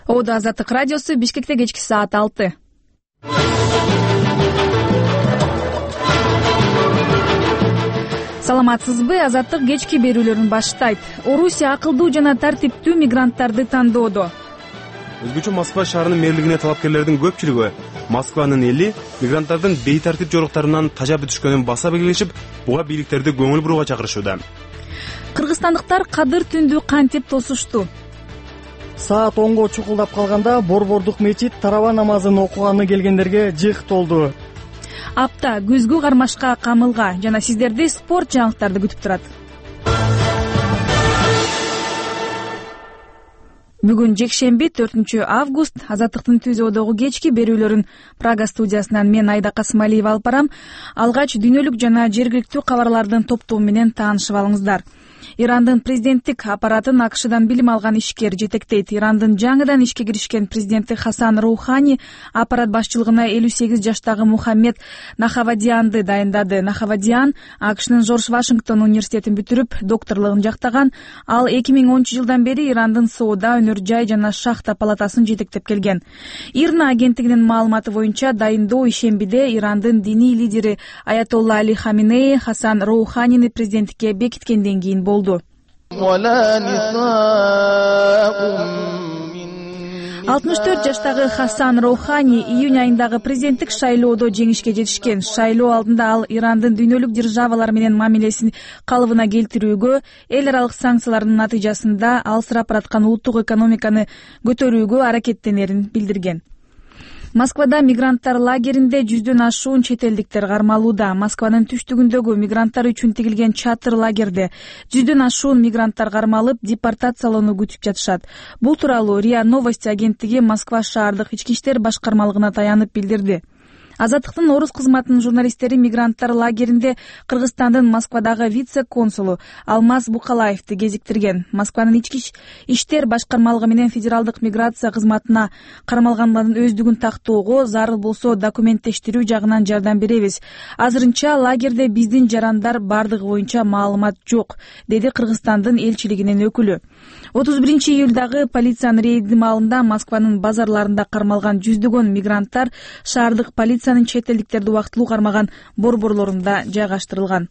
Оодо Азаттык радиосу, Бишкекте кечки саат 6. Саламатсызбы? Азаттык кечки берүүлөрүн баштайт. Орусия акылдуу жана тартиптүү мигранттарды тандоодо. Өзгөчө Москва шаарынын мэрлигине талапкерлердин көпчүлүгү Москванын эли мигранттардын бейтартип жоруктарынан тажап түшкөнүн баса белгилешип, буга бийликтерди көңүл бурууга чакырышууда. Кыргызстандыктар кадыр түндү кантип тосушту? Саат 10го чукулдап калганда Борбордук мечит тарава намазын окуганы келгендерге жык толду. Апта күзгү кармашка камылга жана сиздерди спорт жаңылыктарды күтүп турат. Бүгүн жекшемби 4 август. Азаттыктын түзөөдөгү кечки берүүлөрүн Прага студиясынан мен Айда Касымалиева алып барам. Алгач дүйнөлүк жана жергиликтүү кабарлардын топтому менен таанышып алыңыздар. Ирандын президенттик аппаратын АКШдан билим алган ишкер жетектейт. Ирандын жаңыдан ишке киришкен президенти Хасан Роухани аппарат башчылыгына 58 жаштагы Мухаммед Нахавадианды дайындады. Нахавадиан АКШнын Жорж Вашингтон университетин бүтүрүп, докторлугун жактаган. Ал 2010-жылдан бери Ирандын соода, өнөр жай жана шахта палатасын жетектеп келген. ИРНА агенттигинин маалыматы боюнча дайындоо ишембиде Ирандын диний лидери Аятолла Али Хаминеи Хасан Роуханини президенттикке бекиткенден кийин болду. 64 жаштагы Хасан Роухани июнь айындагы президенттик шайлоодо жеңишке жетишкен. Шайлоо алдында ал Ирандын дүйнөлүк державалар менен мамилесин калыбына келтирүүгө, эл аралык санкциялардын натыйжасында алсырап бараткан улуттук экономиканы көтөрүүгө аракеттенерин билдирген. Москвада мигранттар лагеринде 100дөн ашуун чет элдиктер кармалууда. Москванын түштүгүндөгү мигранттар үчүн тигилген чатыр лагерде 100дөн ашуун мигранттар кармалып, депортациялоону күтүп жатышат. Бул тууралуу РИА Новости агенттиги Москва шаардык ички иштер башкармалыгына таянып билдирди. Азаттыктын орус кызматынын журналисттери мигранттар лагеринде Кыргызстандын Москвадагы вице-консулу Алмаз Букалаевди кезиктирген. Москванын ички иштер башкармалыгы менен федералдык миграция кызматына кармалгандардын өздүгүн тактоого, зарыл болсо документтештирүү жагынан жардам беребиз. Азырынча лагерде биздин жарандар бардыгы боюнча маалымат жок, деди Кыргызстандын элчилигинин өкүлү. 31 июлдагы полициянын рейди маалында Москванын базарларында кармалган 100дөгөн мигранттар шаардык полициянын чет элдиктерди убактылуу кармаган борборлорунда жайгаштырылган.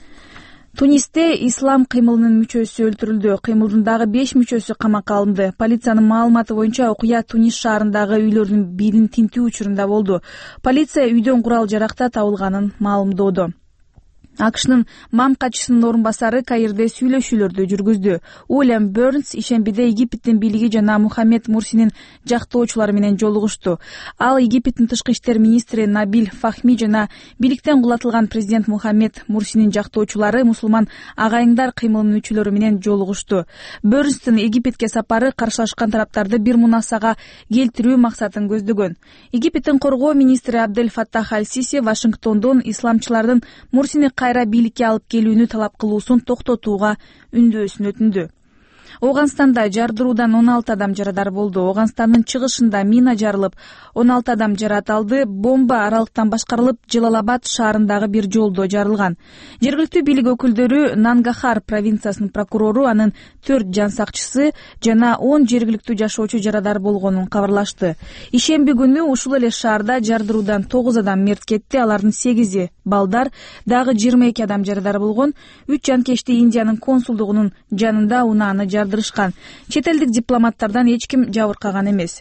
Тунисте ислам кыймылынын мүчөсү өлтүрүлдү. Кыймылдын дагы 5 мүчөсү камакка алынды. Полициянын маалыматы боюнча окуя Тунис шаарындагы үйлөрдүн бирин тинтүү учурунда болду. Полиция үйдөн курал жаракта табылганын маалымдоодо. АКШнын мам катчысынын орун басары Каирде сүйлөшүүлөрдү жүргүздү. Уильям Бернс ишембиде Египтин бийлиги жана Мухаммед Мурсинин жактоочулары менен жолугушту. Ал Египтин тышкы иштер министри Набиль Фахми жана бийликтен кулатылган президент Мухаммед Мурсинин жактоочулары мусулман агайыңдар кыймылынын мүчөлөрү менен жолугушту. Бернстин Египетке сапары каршылашкан тараптарды бир мунасага келтирүү максатын көздөгөн. Египеттин коргоо министри Абдель Фаттах Аль-Сиси Вашингтондон исламчылардын Мурсини кайра бийликке алып келүүнү талап кылуусун токтотууга үндөөсүн өтүндү. Оганстанда жардыруудан 16 адам жарадар болду. Оганстандын чыгышында мина жарылып, 16 адам жарат алды. Бомба аралыктан башкарылып, Жалалабад шаарындагы бир жолдо жарылган. Жергиликтүү бийлик өкүлдөрү Нангахар провинциясынын прокурору, анын 4 жан сакчысы жана 10 жергиликтүү жашоочу жарадар болгонун кабарлашты. Ишемби күнү ушул эле шаарда жардыруудан 9 адам мерт кетти. Алардын 8-и балдар, дагы 22 адам жарадар болгон. 3 жанкечти Индиянын консулдугунун жанында унааны жардырышкан. Чет элдик дипломаттардан эч ким жабыркаган эмес.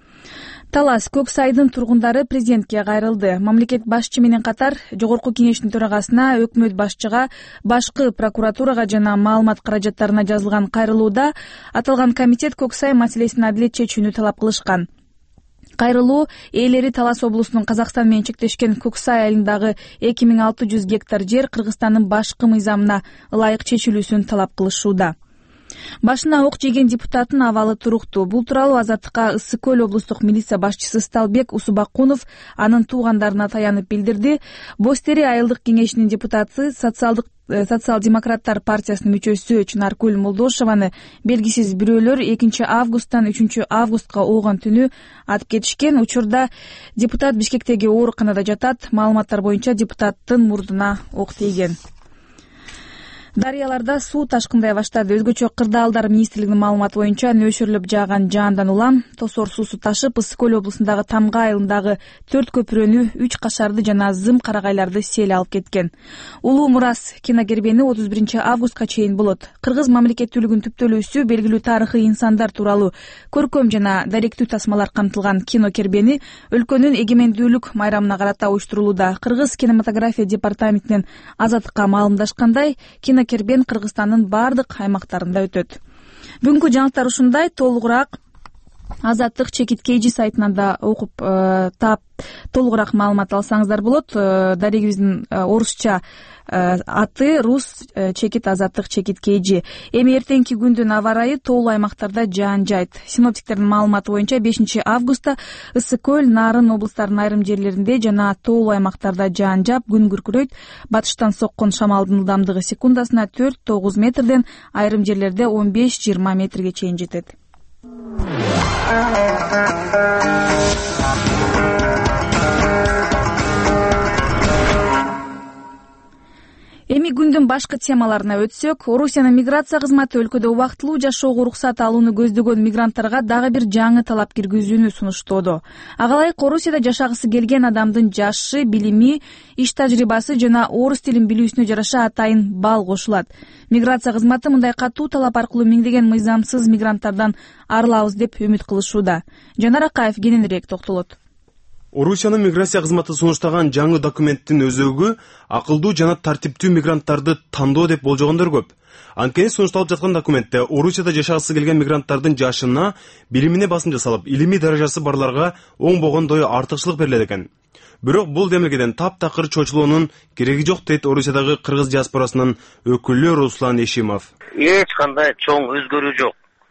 Талас Көк Сайдын тургундары президентке кайрылды. Мамлекет башчы менен катар Жогорку кеңештин төрагасына, өкмөт башчыга, башкы прокуратурага жана маалымат каражаттарына жазылган кайрылууда аталган комитет Көк Сай маселесин адилет чечүүнү талап кылышкан. Кайрылуу ээлери Талас облусунун Казакстан менен чектешкен Көк Сай айылындагы 2600 гектар жер Кыргызстандын башкы мыйзамына ылайык чечилүүсүн талап кылышууда. Башына ок жеген депутаттын абалы туруктуу. Бул тууралуу Азаттыкка Ысык көл облустук милиция башчысы Сталбек Усубакунов анын туугандарына таянып билдирди. Бостери айылдык кеңешинин депутаты социал-демократтар партиясынын мүчөсү Чынаркүл Молдошеваны белгисиз бирөөлөр 2 августтан 3 августка оогон түнү атып кетишкен. Учурда депутат Бишкектеги ооруканада жатат. Маалыматтар боюнча депутаттын мурдуна ок тийген. Дарыяларда суу ташкындай баштады. Өзгөчө Кырдаалдар министрлигинин маалыматы боюнча нөшөрлөп жааган жаандан улам тосор суусу ташып, Ысык көл облусундагы Тамга айылындагы 4 көпүрөнү, 3 кашарды жана Зым карагайларды сел алып кеткен. Улуу Мурас кинокербени 31 августка чейин болот. Кыргыз мамлекеттүүлүгүнүн түптөлүүсү, белгилүү тарыхый инсандар тууралуу көркөм жана даректүү тасмалар камтылган кинокербени өлкөнүн эгемендүүлүк майрамына карата уюштурулууда. Кыргыз кинематография департаментинен Азаттыкка маалымдашкандай, кинокербен Кыргызстандын бардык аймактарында өтөт. Бүгүнкү жаңылыктар ушундай. Толугураак Азаттык Чекит KG сайтынан да окуп таап толугураак маалымат алсаңыздар болот. Дарегибиздин орусча аты Рус Чекит Азаттык Чекит KG. Эми эртеңки күндүн аба ырайы тоолуу аймактарда жаан жайт. Синоптиктердин маалыматы боюнча 5 августта Ысык көл, Нарын облустарынын айрым жерлеринде жана тоолуу аймактарда жаан жаап, күн күркүрөйт. Батыштан соккон шамалдын ылдамдыгы секундасына 4-9 метрден, айрым жерлерде 15-20 метрге чейин жетет. Эми күндүн башкы темаларына өтсөк, Орусиянын миграция кызматы өлкөдө убактылуу жашоого уруксат алууну көздөгөн мигранттарга дагы бир жаңы талап киргизүүнү сунуштоодо. Ага ылайык Орусияда жашагысы келген адамдын жашы, билими, иш тажрыйбасы жана орус тилин билүүсүнө жараша атайын балл кошулат. Миграция кызматы мындай катуу талап аркылуу миңдеген мыйзамсыз мигранттардан арылабыз деп үмүт кылышууда. Жанар Акаев кененирээк токтолот. Орусиянын миграция кызматы сунуштаган жаңы документтин өзөгү акылдуу жана тартиптүү мигранттарды тандоо деп болжогондор көп. Анткени сунушталып жаткан документте Орусияда жашагысы келген мигранттардын жашына, билимине басым жасалып, илимий даражасы барларга оңбогондой артыкчылык берилет экен. Бирок бул демилгеден таптакыр чочулуунун кереги жок дейт Орусиядагы кыргыз диаспорасынын өкүлү Руслан Ешимов. Эч кандай чоң өзгөрүү жок.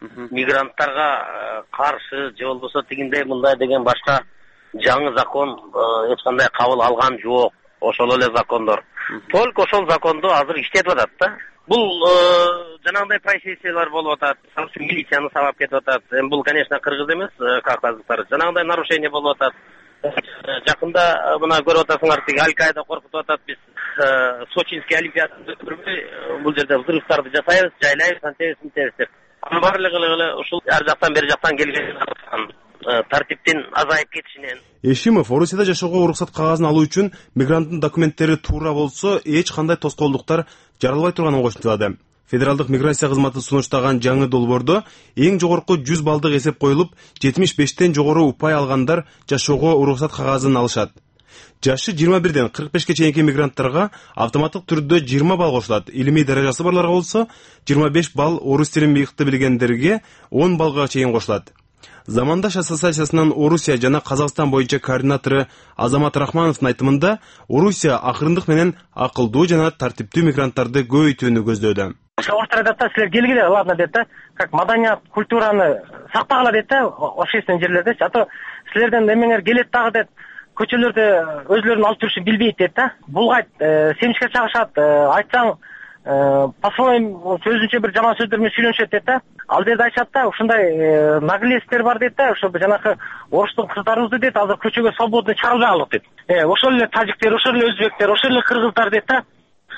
Мигранттарга каршы же болбосо тигиндей мындай деген башка жаңы закон эч кандай кабыл алган жок. Ошол эле закондор. Только ошол законду азыр иштетип атат да. Бул жанагындай происшествиялар болуп атат. Милицияны сабап кетип атат. Эми бул, конечно, кыргыз эмес, кавказдыктар. Жанагындай нарушение болуп атат. Жакында мына көрүп атасыңар, тиги Аль-Каида коркутуп атат. Биз Сочинский олимпиаданы өткөрбөй, бул жерде взрывтарды жасайбыз, жайлайбыз, антебиз деп. Анын баардыгы ушул ар жактан бери жактан келген тартиптин азайып кетишинен. Ешимов Орусияда жашоого уруксат кагазын алуу үчүн мигранттын документтери туура болсо, эч кандай тоскоолдуктар жаралбай турганын кошумчалады. Федералдык миграция кызматы сунуштаган жаңы долбоордо эң жогорку 100 балдык эсеп коюлуп, 75тен жогору упай алгандар жашоого уруксат кагазын алышат. Жашы 21ден 45ке чейинки мигранттарга автоматтык түрдө 20 балл кошулат. Илимий даражасы барларга болсо 25 балл, орус тилин мыйкты билгендерге 10 баллга чейин кошулат. Замандаш ассоциациясынын Орусия жана Казакстан боюнча координатору Азамат Рахмановдун айтымында, Орусия акырындык менен акылдуу жана тартиптүү мигранттарды көбөйтүүнү көздөдө. Орта да силер келгиле, ладно дейт да, как маданият, культураны сактагыла дейт да, общественный жерлерде. А то силерден эмеңер келет дагы дейт, көчөлөрдө өзлөрүн алып жүрүшүн билбейт дейт да. Булгайт, семишке чагышат, айтсаң по-своему сөзүнчө бир жаман сөздөр менен сүйлөнүшөт дейт да. Ал жерде айтышат да, ушундай наглецтер бар дейт да, ошо жанакы оруштун кыздарыбызды дейт, азыр көчөгө свободный чыгарбай алып дейт. Ошол эле тажиктер, ошол эле өзбектер, ошол эле кыргыздар дейт да.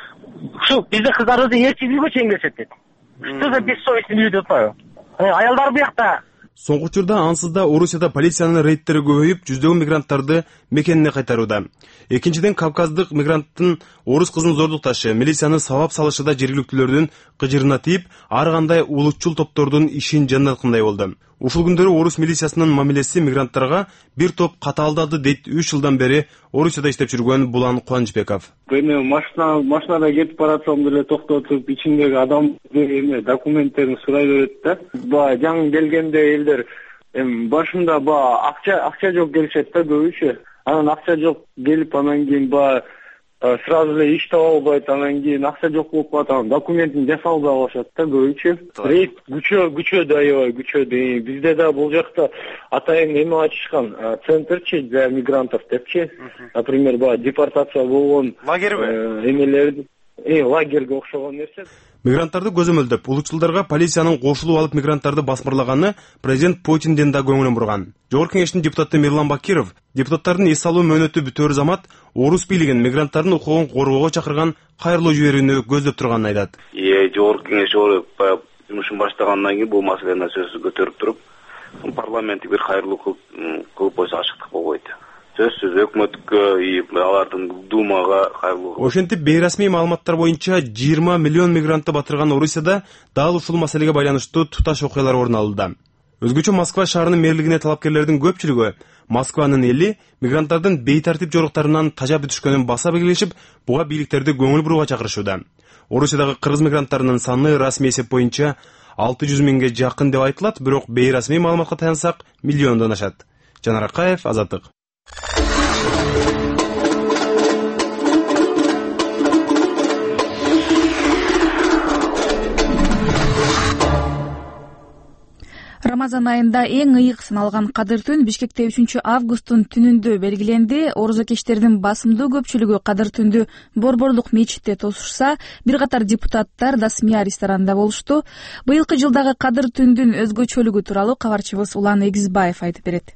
Ушу биздин кыздарыбызды эрчи билүүгө чейин келишет дейт. Что за бессовестный люди деп атпайбы? Аялдар буякта. Соңку учурда ансыз да Орусияда полициянын рейдтери көбөйүп, жүздөгөн мигранттарды мекенине кайтарууда. Экинчиден, кавказдык мигранттын орус кызын зордукташы, милицияны сабап салышы да жергиликтүүлөрдүн кыжырына тийип, ар кандай улутчул топтордун ишин жандаткандай болду. Ушул күндөрү орус милициясынын мамилеси мигранттарга бир топ катаалдады дейт 3 жылдан бери Орусияда иштеп жүргөн Булан Кубанычбеков. Эми машинада кетип баратсам деле токтотуп, ичиндеги адамдын документтерин сурай берет да. Баягы жаңы келгенде элдер башында акча жок келишет да көбүчө. Анан акча жок келип, анан кийин сразу эле иш таба албайт, анан кийин акча жок болуп калат, анан документин жасап албай калышат да көбүчө. Рейд күчөдө, аябай күчөдө. Бизде да бул жакта атайын эме ачышкан, центрчи для мигрантов депчи. Например, депортация болгон лагерь эмелерди. лагерге окшогон нерсе. Мигранттарды көзөмөлдөп, улутчулдарга полициянын кошулуп алып мигранттарды басмырлаганы президент Путинден да көңүлүн бурган. Жогорку кеңештин депутаты Мирлан Бакиров депутаттардын эс алуу мөөнөтү бүтөөр замат орус бийлигин мигранттардын укугун коргоого чакырган кайрылуу жиберүүнү көздөп турганын айтат. Жогорку кеңеш жумушун баштагандан кийин бул маселени сөзсүз көтөрүп туруп, парламентти бир кайрылуу кылып койсо ашыктык болбойт. Сөзсүз өкмөткө, алардын думага кайрылуу. Ошентип бейрасмий маалыматтар боюнча 20 миллион мигрантты батырган Орусияда дал ушул маселеге байланыштуу туташ окуялар орун алды. Өзгөчө Москва шаарынын мэрлигине талапкерлердин көпчүлүгү Москванын эли мигранттардын бейтартип жоруктарынан тажап түшкөнүн баса белгилешип, буга бийликтерди көңүл бурууга чакырышууда. Орусиядагы кыргыз мигранттарынын саны расмий эсеп боюнча 600 миңге жакын деп айтылат, бирок бейрасмий маалыматка таянсак миллиондон ашат. Жанар Акаев, Азаттык. Рамазан айында эң ыйык саналган Кадыр түн Бишкекте 3 августтун түнүндө белгиленди. Орозокечтердин басымдуу көпчүлүгү Кадыр түндү Борборлук мечитте тосушса, бир катар депутаттар Дасмия ресторанында болушту. Быйылкы жылдагы Кадыр түндүн өзгөчөлүгү тууралуу кабарчыбыз Улан Эгизбаев айтып берет.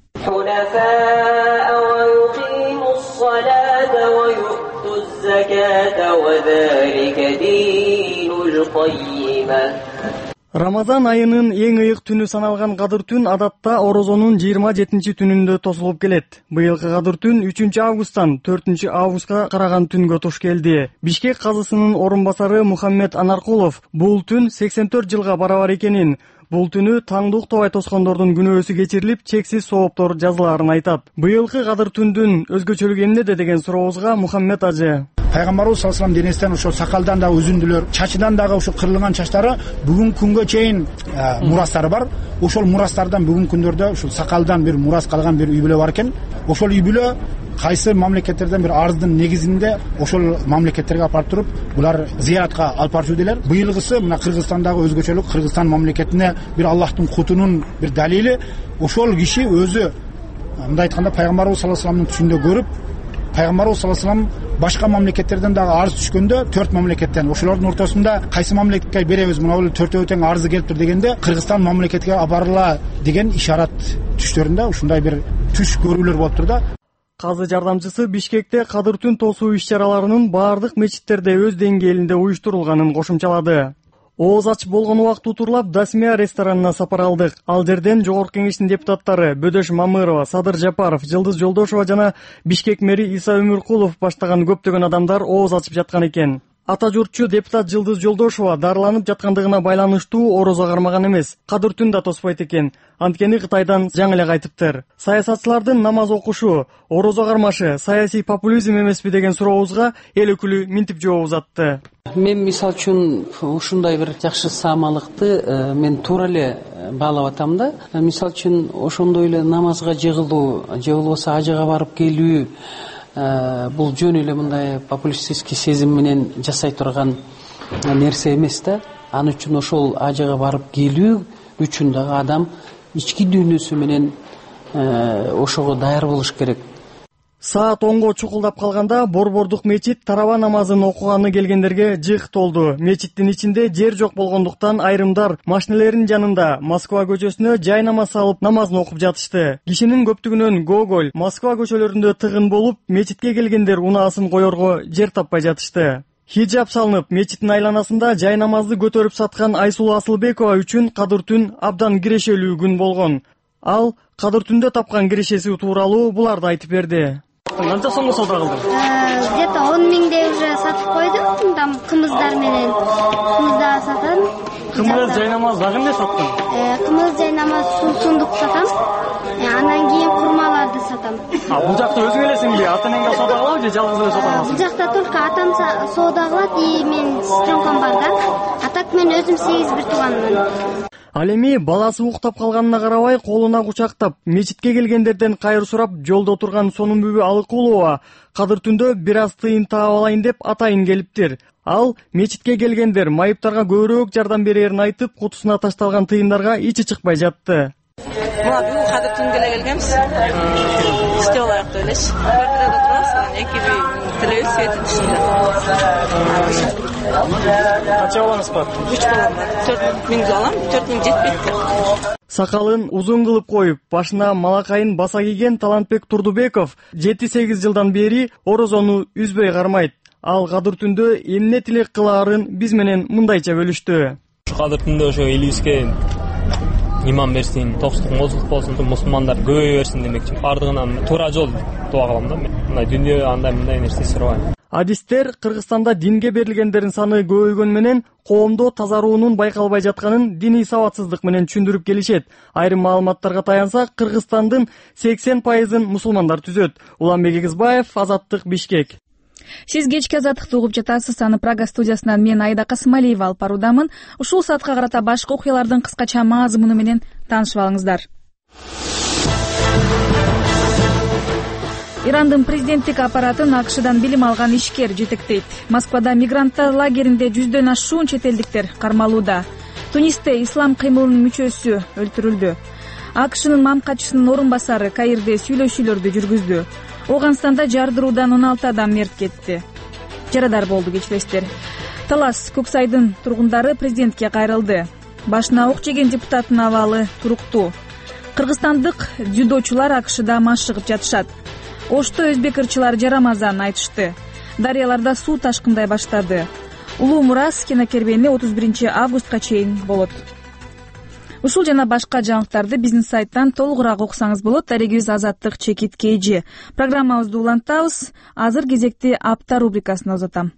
Рамазан айынын эң ыйык түнү саналган Кадыр түн адатта Орозонун 27 түнүндө тосулуп келет. Быйылкы Кадыр түн 3 августтан 4 августка караган түнгө туш келди. Бишкек казысынын орун басары Мухаммед Анаркулов бул түн 84 жылга барабар экенин, бул түнү таңды уктабай тоскондордун күнөөсү кечирилип, чексиз сооптор жазылаарын айтат. Быйылкы Кадыр түндүн өзгөчөлүгү эмнеде деген сурообузга Мухаммед ажы: Пайгамбарыбыз саллаллаху алейхи денестен ошо сакалдан дагы үзүндүлөр, чачыдан дагы ошо кырылган чачтары бүгүнкү күнгө чейин мурастары бар. Ошол мурастардан бүгүнкү күндөрдө ушул сакалдан бир мурас калган бир үй бүлө бар экен. Ошол үй бүлө кайсы мамлекеттерден бир арыздын негизинде ошол мамлекеттерге апарып туруп, булар зияратка алып барчу делер. Быйылгысы мына Кыргызстандагы өзгөчөлүк, Кыргызстан мамлекетине бир Аллахтын кутунун бир далили. Ошол киши өзү мындай айтканда Пайгамбарыбыз саллаллаху алейхи түшүндө көрүп, Пайгамбарыбыз саллаллаху алейхи башка мамлекеттерден дагы арыз түшкөндө 4 мамлекеттен, ошолордун ортосунда кайсы мамлекетке беребиз, мына бул 4 тең арызы келиптир дегенде Кыргызстан мамлекетке абарыла деген ишарат түштөрүндө ушундай бир түш көрүүлөр болуптур да. Казы жардамчысы Бишкекте Кадыр түн тосуу иш-чараларынын баардык мечиттерде өз деңгээлинде уюштурулганын кошумчалады. Ооз ачып болгон убакыт утурлап Дасмия ресторанына сапар алдык. Ал жерден Жогорку кеңештин депутаттары Бөдөш Мамырова, Садыр Жапаров, Жылдыз Жолдошова жана Бишкек мэри Иса Өмүркулов баштаган көптөгөн адамдар ооз ачып жаткан экен. Ата журтчу депутат Жылдыз Жолдошова дарыланып жаткандыгына байланыштуу орозо кармаган эмес, Кадыр түн да тоспойт экен. Анткени Кытайдан жаңы эле кайтыптыр. Саясатчылардын намаз окушу, орозо кармашы саясий популизм эмеспи деген сурообузга эл өкүлү минтип жооп узатты. Мен мисал үчүн ушундай бир жакшы саамалыкты мен туура эле баалап атам да. Мисал үчүн ошондой эле намазга жыгылуу, же болбосо ажыга барып келүү бул жөн эле мындай популистический сезим менен жасай турган нерсе эмес да. Аны үчүн ошол ажыга барып келүү үчүн дагы адам ички дүйнөсү менен ошого даяр болуш керек. Саат 10го чукулдап калганда Борборлук мечит тарава намазын окуганы келгендерге жык толду. Мечиттин ичинде жер жок болгондуктан айрымдар машинелердин жанында Москва көчөсүнө жай намаз алып намазын окуп жатышты. Кишинин көптүгүнөн Гоголь, Москва көчөлөрүндө тыгын болуп, мечитке келгендер унаасын коерго жер таппай жатышты. Хиджаб салынып, мечиттин айланасында жай намазды көтөрүп саткан Айсулуу Асылбекова үчүн Кадыр түн абдан кирешелүү күн болгон. Ал Кадыр түндө тапкан кирешеси тууралуу буларды айтып берди. Канча сомго соода кылдың? Где-то 10 миңдей уже сатып койдум. Там кымыздар менен. Кымызда сатам. Кымыз жай намаз дагы эмне саттың? Кымыз жай намаз сундук сатам. Андан кийин курмаларды сатам. Бул жакта өзүң элесиңби? Ата-энеңге соода кылабы же жалгыз эле соода кыласың? Бул жакта только атам соода кылат и мен сестрёмкам бар да. А так мен өзүм 8 бир тууганмын. Ал эми баласы уктап калганына карабай колуна кучактап, мечитке келгендерден кайыр сурап жолдо турган сонун бүбү Алыкулова Кадыр түндө бир аз тыйын таап алайын деп атайын келиптир. Ал мечитке келгендер майыптарга көбүрөөк жардам берерин айтып, кутусуна ташталган тыйындарга ичи чыкпай жатты. Мына бүгүн кадыр түнгө эле келгенбиз. İşte olarak da öyle. Bölgede de durarsan ekibi televizyon seyretin dışında. Kaça balanız var? 3 balam var. 4.000 alam, 4.000 жетпейт. Сакалын узун кылып коюп, башына малакайын баса кийген Талантбек Турдубеков 7-8 жылдан бери орозону үзбөй кармайт. Ал кадыр түндө эмне тилек кылаарын биз менен мындайча бөлүштү. Кадыр түндө ошо элибизге иман берсин, токчулук мозулук болсун, мусулмандар көбөйө берсин демекчи. Бардыгынан туура жол дуа кылам да мен. Мындай дүйнө андай мындай нерсе сурабайм. Адистер Кыргызстанда динге берилгендердин саны көбөйгөн менен коомдо тазаруунун байкалбай жатканын диний сабатсыздык менен түшүндүрүп келишет. Айрым маалыматтарга таянсак, Кыргызстандын 80% мусулмандар түзөт. Уланбек Эгизбаев, Азаттык, Бишкек. Сиз кечки азаттыкты угуп жатасыз. Аны Прага студиясынан мен Айда Касымалиева алып баруудамын. Ушул саатка карата башка окуялардын кыскача мазмуну менен таанышып алыңыздар. Ирандын президенттик аппаратын АКШдан билим алган ишкер жетектейт. Москвада мигранттар лагеринде 100дөн ашуун чет элдиктер кармалууда. Тунисте ислам кыймылынын мүчөсү өлтүрүлдү. АКШнын мамкачысынын орун басары Каирде сүйлөшүүлөрдү жүргүздү. Оганстанда жардыруудан 16 адам мерт кетти. Жарадар болду кечилестер. Талас Көксайдын тургундары президентке кайрылды. Башына ок жеген депутаттын абалы туруктуу. Кыргызстандык дзюдочулар АКШда машыгып жатышат. Ошто өзбек ырчылар жарамазан айтышты. Дарыяларда суу ташкындай баштады. Улуу Мурас кинокербени 31 августка чейин болот. Ушул жана башка жаңылыктарды биздин сайттан толугураак окусаңыз болот. Дарегибиз Азаттык Чекит Кейжи. Программабызды улантабыз. Азыр кезекти апта рубрикасына узатам.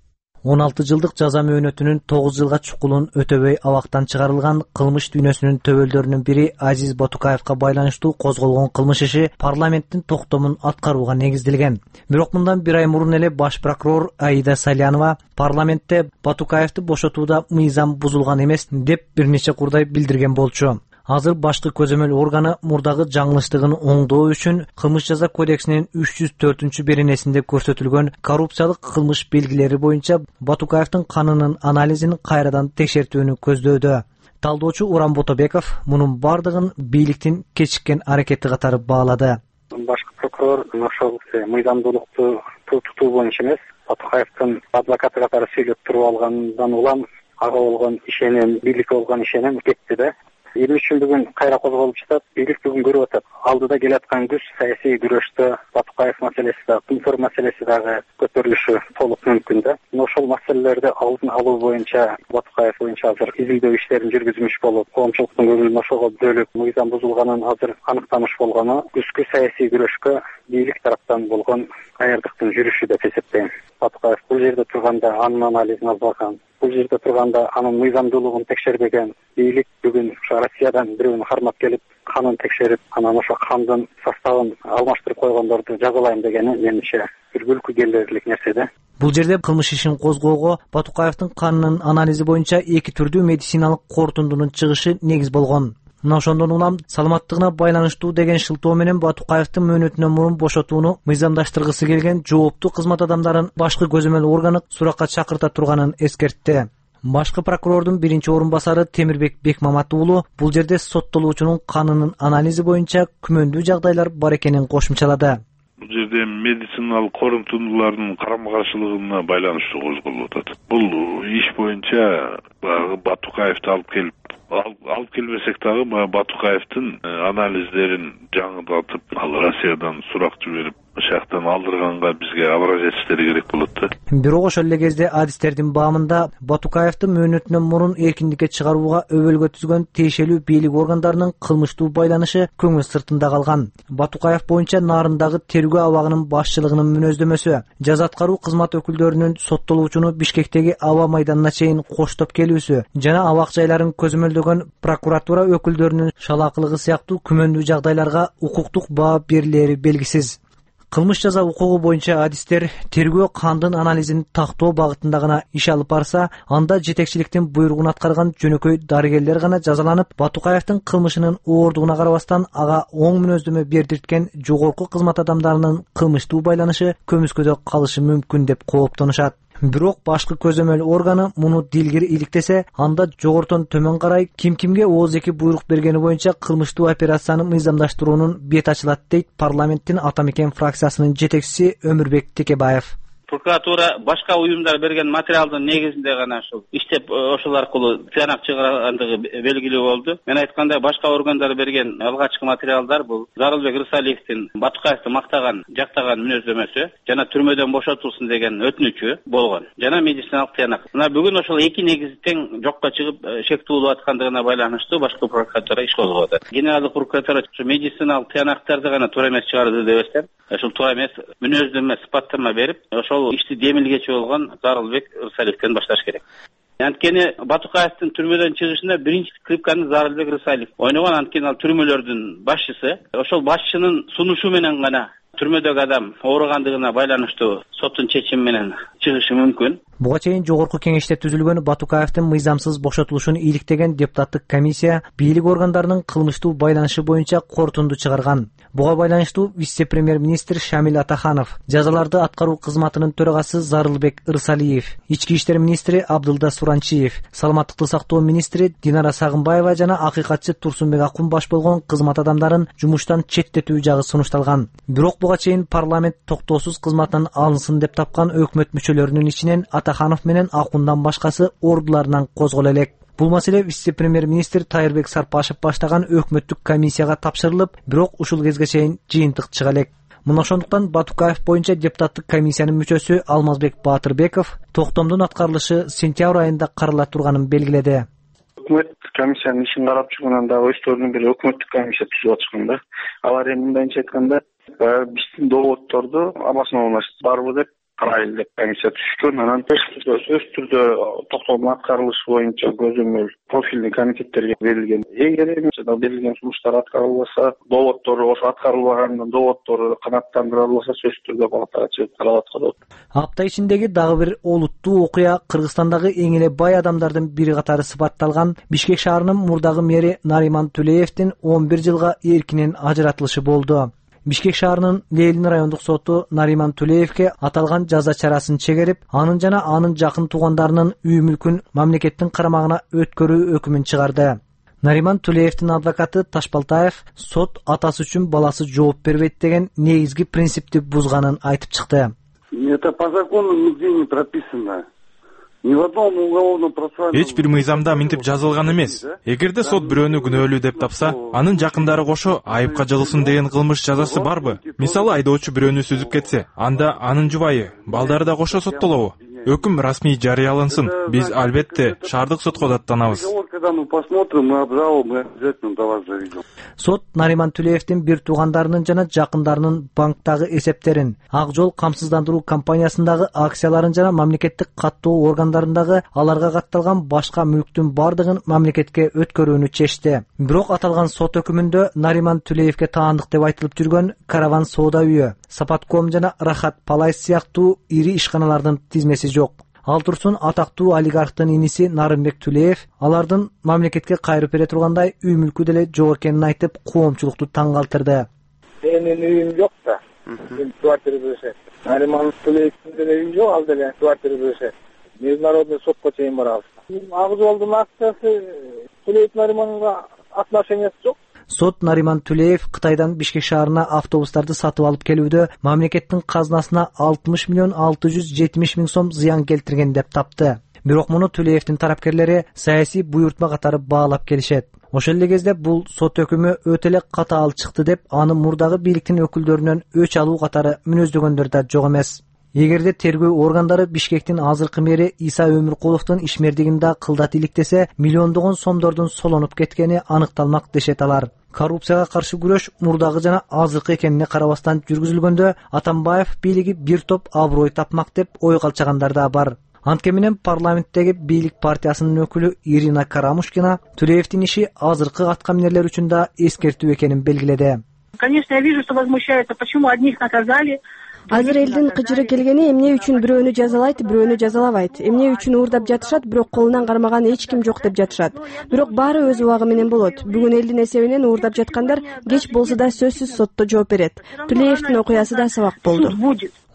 16 жылдык жаза мөөнөтүнүн 9 жылга чукулун өтөбөй абактан чыгарылган кылмыш дүйнөсүнүн төбөлдөрүнүн бири Азиз Батукаевка байланыштуу козголгон кылмыш иши парламенттин токтомун аткарууга негизделген. Бирок мындан бир ай мурун эле баш прокурор Аида Салянова парламентте Батукаевди бошотууда мыйзам бузулган эмес деп бир нече курдай билдирген болчу. Азыр башкы көзөмөл органы мурдагы жаңылыштыгын оңдоо үчүн кылмыш жаза кодексинин 304-беренесинде көрсөтүлгөн коррупциялык кылмыш белгилери боюнча Батукаевдин канынын анализин кайрадан текшертүүнү көздөөдө. Талдоочу Уран Ботобеков мунун бардыгын бийликтин кечиккен аракети катары баалады. Башкы прокурор ошол мыйзамдуулукту тутуу боюнча эмес, Батукаевдин адвокаты катары сүйлөп туруп алгандан улам ага болгон ишеним, бийликке болгон ишеним кетти да. Эми үчүн бүгүн кайра козголуп жатат. Бийлик бүгүн көрүп атат. Алдыда келаткан күз саясий күрөштө Батукаев маселеси да, Кумтор маселеси дагы көтөрүлүшү толук мүмкүн да. Ошол маселелерди алдын алуу боюнча Батукаев боюнча азыр изилдөө иштерин жүргүзмүш болуп, коомчулуктун көңүлүн ошого бөлүп, мыйзам бузулганын азыр аныктамыш болгону күзгү саясий күрөшкө бийлик тараптан болгон даярдыктын жүрүшү деп эсептейм. Батукаев бул жерде турганда анын анализин албаган, бул жерде турганда анын мыйзамдуулугун текшербеген. Бийлик бүгүн Россиядан бирөөнү кармап келип, канын текшерип, анан ошо кандын составын алмаштырып койгондорду жазалайм дегени менимче бир күлкү келерлик нерсе да. Бул жерде кылмыш ишин козгоого Батукаевдин канынын анализи боюнча эки түрдүү медициналык корутундунун чыгышы негиз болгон. Мына ошондон улам саламаттыгына байланыштуу деген шылтоо менен Батукаевдин мөөнөтүнөн мурун бошотууну мыйзамдаштыргысы келген жооптуу кызмат адамдарын башкы көзөмөл органы суракка чакырта турганын эскертти. Башкы прокурордун биринчи орун басары Темирбек Бекмамат уулу бул жерде соттолуучунун канынын анализи боюнча күмөндүү жагдайлар бар экенин кошумчалады. Бул жерде медициналык корутундулардын карама каршылыгына байланыштуу козголуп атат. Бул иш боюнча Батукаевди алып келбесек дагы Батукаевдин анализдерин жаңылтып, ал Россиядан сурак жиберип, шактан алдырганга бизге абраж этиштери керек болот да. Бирок ошол эле кезде адистердин баамында Батукаевди мөөнөтүнөн мурун эркиндикке чыгарууга өбөлгө түзгөн тиешелүү бийлик органдарынын кылмыштуу байланышы көңүл сыртында калган. Батукаев боюнча нарындагы тергөө абагынын башчылыгынын мүнөздөмөсү, жаза аткаруу кызмат өкүлдөрүнүн соттолуучуну Бишкектеги аба майданына чейин коштоп келүүсү жана абак жайларын көзөмөлдөгөн прокуратура өкүлдөрүнүн шалаакылыгы сыяктуу күмөндүү жагдайларга укуктук баа берилери белгисиз. Кылмыш жаза укугу боюнча адистер тергөө кандын анализин тактоо багытында гана иш алып барса, анда жетекчиликтин буйругун аткарган жөнөкөй дарыгерлер гана жазаланып, Батукаевдин кылмышынын оордугуна карабастан ага оң мүнөздөмө бердирткен жогорку кызмат адамдарынын кылмыштуу байланышы көмүскөдө калышы мүмкүн деп кооптонушат. Бирок башкы көзөмөл органы муну дилгири иликтесе, анда жогортон төмөн карай кимге ооз-эки буйрук бергени боюнча кылмыштуу операцияны мыйзамдаштыруунун бети ачылат дейт парламенттин Ата Мекен фракциясынын жетекчиси Өмүрбек Текебаев. Прокуратура башка уюмдар берген материалдын негизинде гана ушул иштеп ошол аркылуу тыянак чыгаргандыгы белгилүү болду. Мен айткандай башка органдар берген алгачкы материалдар бул Зарылбек Рысалиевдин Батукаевди мактаган, жактаган мүнөздөмөсү жана түрмөдөн бошотулсун деген өтүнүчү болгон. Жана медициналык тыянак. Мына бүгүн ошол эки негиз тең жокко чыгып шектүү болуп аткандыгына байланыштуу башкы прокуратура иш козгоду. Генералдык прокуратура медициналык тыянактарды гана туура эмес чыгарды деп эстем. Ошол туура эмес мүнөздөмө сыпаттама берип, ошол ишти демилгечи болгон Зарылбек Рысалиевден башташ керек. Анткени Батукаевдин түрмөдөн чыгышында биринчи скрипканы Зарылбек Рысалиев ойногон. Анткени ал түрмөлөрдүн башчысы. Ошол башчынын сунушу менен гана түрмөдөгү адам ооругандыгына байланыштуу соттун чечими менен чыгышы мүмкүн. Буга чейин жогорку кеңеште түзүлгөн Батукаевдин мыйзамсыз бошотулушун иликтеген депутаттык комиссия бийлик органдарынын кылмыштуу байланышы боюнча корутунду чыгарган. Буга байланыштуу вице-премьер-министр Шамил Атаханов, жазаларды аткаруу кызматынын төрагасы Зарылбек Рысалиев, ички иштер министри Абдылда Суранчиев, саламаттыкты сактоо министри Динара Сагынбаева жана акыйкатчы Турсунбек Акунбаш болгон кызмат адамдарын жумуштан четтетүү жагы сунушталган. Бирок буга чейин парламент токтоосуз кызматтан алынсын деп тапкан өкмөт мүчөлөрүнүн ичинен Атаханов менен Акундан башкасы ордуларынан козголо элек. Бул маселе вице-премьер-министр Тайырбек Сарпашев баштаган өкмөттүк комиссияга тапшырылып, бирок ушул кезге чейин жыйынтык чыга элек. Мына ошондуктан Батукаев боюнча депутаттык комиссиянын мүчөсү Алмазбек Баатырбеков токтомдун аткарылышы сентябрь айында карала турганын белгиледи. Өкмөт комиссиянын ишин карап чыгуунан дагы өздөрүнүн бир өкмөттүк комиссия түзүп атышкан да. Алар эми мындайча айтканда биздин доводдорду обоснованность барбы деп карайлы деп комиссия түшкөн. Анан өз түрдө токтомдун аткарылышы боюнча көзөмөл профильный комитеттерге берилген. Эгер берилген сунуштар аткарылбаса, доводдору ошо аткарылбагандан доводдору канааттандырылбаса, сөзсүз түрдө палатага чыгып каралат болот. Апта ичиндеги дагы бир олуттуу окуя Кыргызстандагы эң эле бай адамдардын бири катары сыпатталган Бишкек шаарынын мурдагы мэри Нариман Тулеевдин 11 жылга эркинен ажыратылышы болду. Бишкек шаарынын Лейлин райондук соту Нариман Тулеевке аталган жаза чарасын чегерип, анын жана анын жакын туугандарынын үй мүлкүн мамлекеттин карамагына өткөрүү өкүмүн чыгарды. Нариман Тулеевдин адвокаты Ташбалтаев сот атасы үчүн баласы жооп бербейт деген негизги принципти бузганын айтып чыкты. Это по закону нигде не прописано. Эч бир мыйзамда мынтип жазылган эмес. Эгерде сот бирөөнү күнөөлүү деп тапса, анын жакындары кошо айыпка жыгылсын деген кылмыш жазасы барбы? Мисалы айдоочу бирөөнү сүзүп кетсе, анда анын жубайы, балдары да кошо соттолобу? Өкүм расмий жарыялансын. Биз албетте шаардык сотко даттанабыз. Сот Нариман Тулеевдин бир туугандарынын жана жакындарынын банктагы эсептерин, Ак Жол камсыздандыруу компаниясындагы акцияларын жана мамлекеттик каттоо органдарындагы аларга катталган башка мүлктүн бардыгын мамлекетке өткөрүүнү чечти. Бирок аталган сот өкүмүндө Нариман Тулеевке таандык деп айтылып жүргөн Караван соода үйү, Сапатком жана Рахат Палай сыяктуу ири ишканалардын тизмеси жок. Ал турсун атактуу олигархтын иниси Нарымбек Тулеев алардын мамлекетке кайрып бере тургандай үй мүлкү деле жок экенин айтып, коомчулукту таң калтырды. Менин үйүм жок да. Мен квартира беришет. Нариман Тулеевдин деле үйү жок, ал деле квартира беришет. Международный сотко чейин барабыз. Ак Жолдун акциясы Тулеев Нариманга отношениясы жок. Сот Нариман Тулеев Кытайдан Бишкек шаарына автобустарды сатып алып келүүдө мамлекеттин казынасына 60 миллион 670 миң сом зыян келтирген деп тапты. Бирок муну Тулеевдин тарапкерлери саясий буйртма катары баалап келишет. Ошол эле кезде бул сот өкүмү өтө эле катаал чыкты деп аны мурдагы бийликтин өкүлдөрүнөн өч алуу катары мүнөздөгөндөр да жок эмес. Эгерде тергөө органдары Бишкектин азыркы мэри Иса Өмүркуловдун ишмердигин да кылдат иликтесе, миллиондогон сомдордун солонуп кеткени аныкталмак дешет алар. Коррупцияга каршы күрөш мурдагы жана азыркы экенине карабастан жүргүзүлгөндө Атамбаев бийлиги бир топ аброй тапмак деп ой калчагандар да бар. Антке менен парламенттеги бийлик партиясынын өкүлү Ирина Карамушкина Тулеевдин иши азыркы аткаминерлер үчүн да эскертүү экенин белгиледи. Конечно, я вижу, что возмущаются, почему одних наказали. Азыр элдин кыжыры келгени эмне үчүн бирөөнү жазалайт, бирөөнү жазалабайт. Эмне үчүн уурдап жатышат, бирок колунан кармаган эч ким жок деп жатышат. Бирок баары өз убагы менен болот. Бүгүн элдин эсебинен уурдап жаткандар кеч болсо да сөзсүз сотто жооп берет. Тулеевдин окуясы да сабак болду.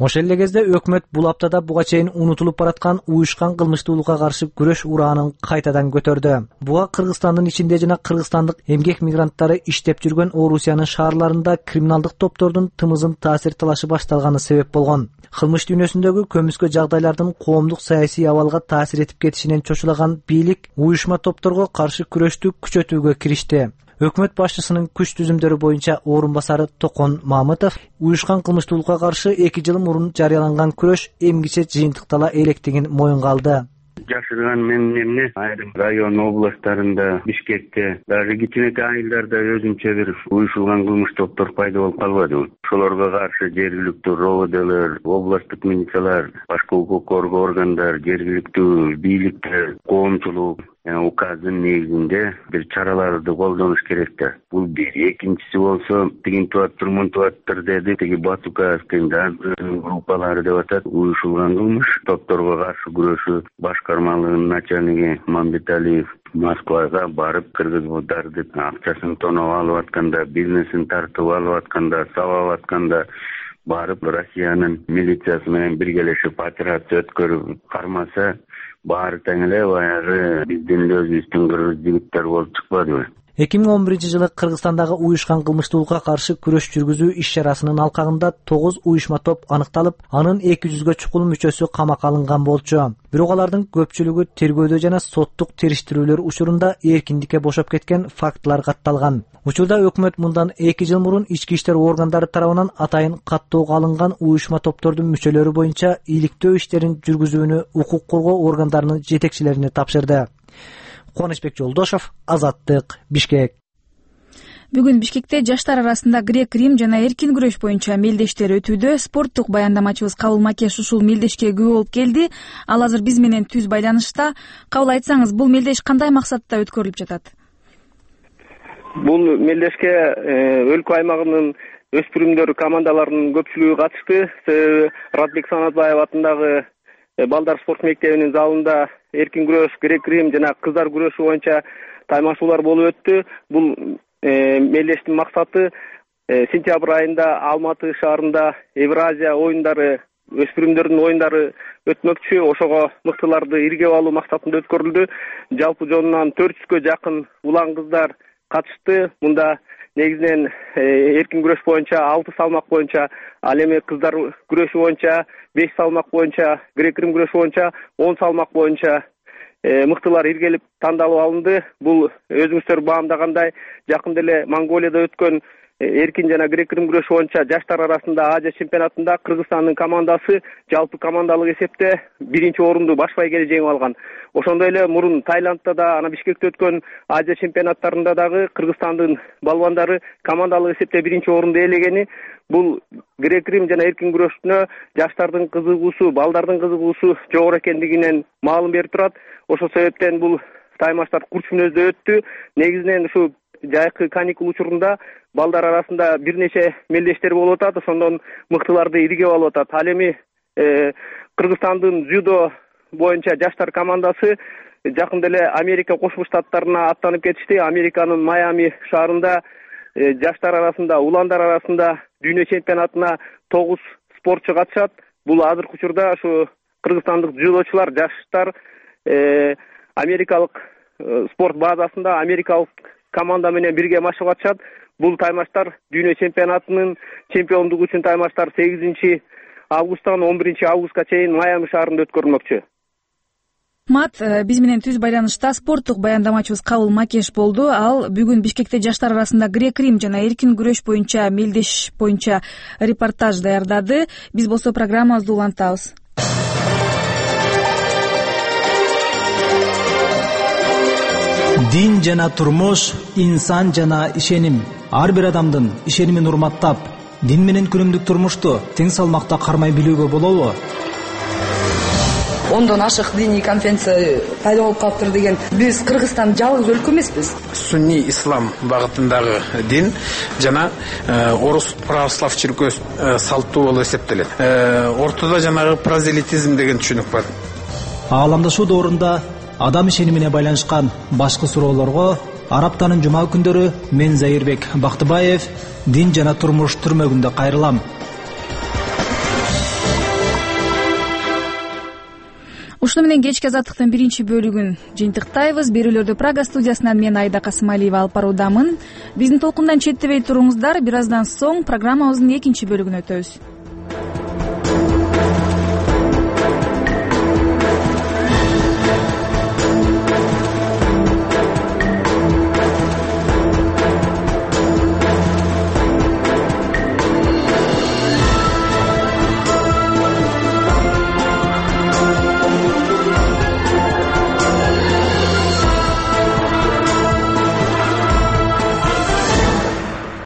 Ошол эле кезде өкмөт бул аптада буга чейин унутулуп бараткан уюшкан кылмыштуулукка каршы күрөш ураанын кайтадан көтөрдү. Буга Кыргызстандын ичинде жана кыргызстандык эмгек мигранттары иштеп жүргөн Орусиянын шаарларында криминалдык топтордун тымызын таасир талашы башталганы себеп болгон. Кылмыш дүйнөсүндөгү көмүскө жагдайлардын коомдук саясий абалга таасир этип кетишинен чочулаган бийлик уюшма топторго каршы күрөштү күчөтүүгө киришти. Өкмөт башчысынын күч түзүмдөрү боюнча орун басары Токон Мамытов уюшкан кылмыштуулукка каршы 2 жыл мурун жарыяланган күрөш эмгиче жыйынтыктала электигин моюнга алды. Жашырган менен эмне айрым район областтарында, Бишкекте, даже кичинекей айылдарда өзүнчө бир уюшулган кылмыш топтор пайда болуп калбадыбы. Ошолорго каршы жергиликтүү РОВДлер, областтык милициялар, башка укук коргоо органдар, жергиликтүү бийликтер, коомчулук указдын негизинде бир чараларды колдонуш керек да. Бул бир. Экинчиси болсо, тигинтип аттыр, мынтип аттыр деди. Тиги Батукаевдин группалары деп атат. Уюшулган кылмыш топторго каршы күрөшүү башкармалыгынын начальниги Мамбеталиев Москвага барып, кыргызбыздарды акчасын тоноп алып атканда, бизнесин тартып алып атканда, сабап атканда барып Россиянын милициясы менен биргелешип операция өткөрүп кармаса, баары тең эле баягы биздин өзүбүздүн кыргыз жигиттер болуп чыкпадыбы. 2011-жылы Кыргызстандагы уюшкан кылмыштуулукка каршы күрөш жүргүзүү иш-чарасынын алкагында 9 уюшма топ аныкталып, анын 200га чукул мүчөсү камакка алынган болчу. Бирок алардын көпчүлүгү тергөөдө жана соттук териштирүүлөр учурунда эркиндикке бошоп кеткен фактылар катталган. Учурда өкмөт мындан 2 жыл мурун ички иштер органдары тарабынан атайын каттоого алынган уюшма топтордун мүчөлөрү боюнча иликтөө иштерин жүргүзүүнү укук коргоо органдарынын жетекчилерине тапшырды. Кубанычбек Жолдошов, Азаттык, Бишкек. Бүгүн Бишкекте жаштар арасында грек-рим жана эркин күрөш боюнча мелдештер өтүүдө. Спорттук баяндамачыбыз Кабыл Макеш ушул мелдешке күбө болуп келди. Ал азыр биз менен түз байланышта. Кабыл, айтсаңыз, бул мелдеш кандай максатта өткөрүлүп жатат? Бул мелдешке өлкө аймагынын өспүрүмдөр командаларынын көпчүлүгү катышты. Радбек Санатбаев атындагы балдар спорт мектебинин залында эркин күрөш, грек-рим жана кыздар күрөшү боюнча таймашуулар болуп өттү. Бул мелдештин максаты сентябрь айында Алматы шаарында Евразия оюндары, өспүрүмдөрдүн оюндары өтмөкчү. Ошого мыктыларды иргеп алуу максатында өткөрүлдү. Жалпы жонунан 400гө жакын улан кыздар катышты. Мында негизинен эркин күрөш боюнча 6 салмак боюнча, ал эми кыздар күрөшү боюнча 5 салмак боюнча, грек-рим күрөшү боюнча 10 салмак боюнча мыктылар иргелип тандалып алынды. Бул өзүңүздөр баамдагандай, жакында эле Монголияда өткөн эркин жана грек-рим күрөшү боюнча жаштар арасында Азия чемпионатында Кыргызстандын командасы жалпы командалык эсепте 1-орунду баш байгели жеңип алган. Ошондой эле мурун Таиландда да, ана Бишкекте өткөн Азия чемпионаттарында дагы Кыргызстандын балбандары командалык эсепте 1-орунду ээлегени. Бул грек-рим жана эркин күрөшүнө жаштардын кызыгуусу, балдардын кызыгуусу жогору экендигинен маалым берип турат. Ошол себептен бул таймаштар курч мүнөздө өттү. Негизинен ушу жайкы каникул учурунда балдар арасында бир нече мелдештер болуп атат, ошондон мыктыларды иргеп алып атат. Ал эми Кыргызстандын дзюдо боюнча жаштар командасы жакында эле Америка Кошмо Штаттарына аттанып кетишти. Американын Майами шаарында жаштар арасында, уландар арасында дүйнө чемпионатына 9 спортчу катышат. Бул азыркы учурда ушу кыргызстандык дзюдочулар, жаштар америкалык спорт базасында америкалык команда менен бирге машык атышат. Бул таймаштар дүйнө чемпионатынын чемпиондугу үчүн таймаштар 8 августтан 11 августка чейин Майами шаарында өткөрүлмөкчү. Биз менен түз байланышта спорттук баяндамачыбыз Кабыл Макеш болду. Ал бүгүн Бишкекте жаштар арасында грек-рим жана эркин күрөш боюнча мелдеш боюнча репортаж даярдады. Биз болсо программабызды улантабыз. Дин жана турмуш, инсан жана ишеним. Ар бир адамдын ишенимин урматтап, дин менен күнүмдүк турмушту тең салмакта кармай билүүгө болобу? 10дон ашык диний конференция пайда болуп калыптыр деген. Биз Кыргызстан жалгыз өлкө эмеспиз. Сунни ислам багытындагы дин жана орус православ чиркөөсү салттуу болуп эсептелет. Ортодо жанагы прозелитизм деген түшүнүк бар. Ааламдашуу доорунда адам ишенимине байланышкан башкы суроолорго Араптанын жума күндөрү мен Заирбек Бактыбаев дин жана турмуш түрмөгүндө кайрылам. Ушуну менен кечки азаттыктын биринчи бөлүгүн жыйынтыктайбыз. Берүүлөрдү Прага студиясынан мен Айда Касымалиева алып баруудамын. Биздин толкундан четтебей туруңуздар. Бир аздан соң программабыздын экинчи бөлүгүнө өтөбүз.